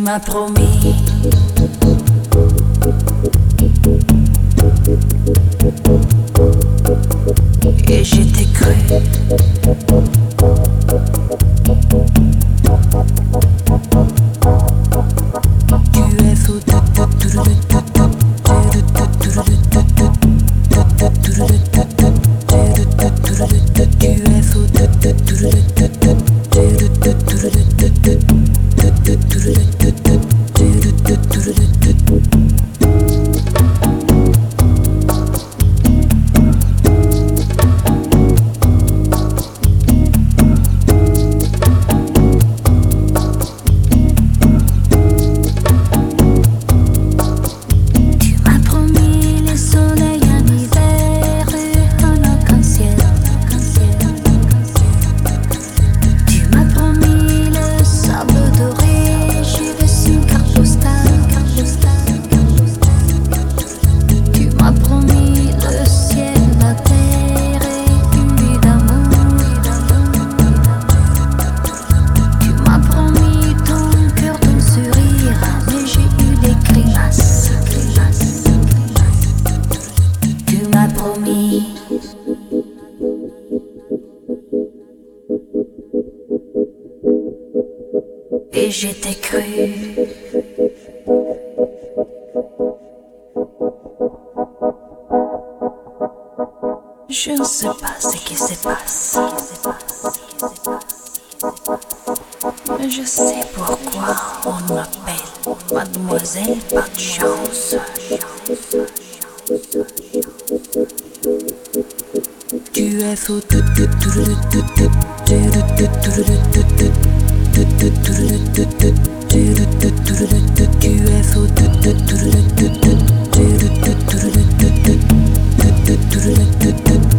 m'as promis. Et j'étais cru. Tu es fou. Et j'étais cru. Je ne sais pas ce qui se passe. Mais je sais pourquoi on m'appelle Mademoiselle Pas de Chance. Tu es fou. Tu es fou. Tu es fou.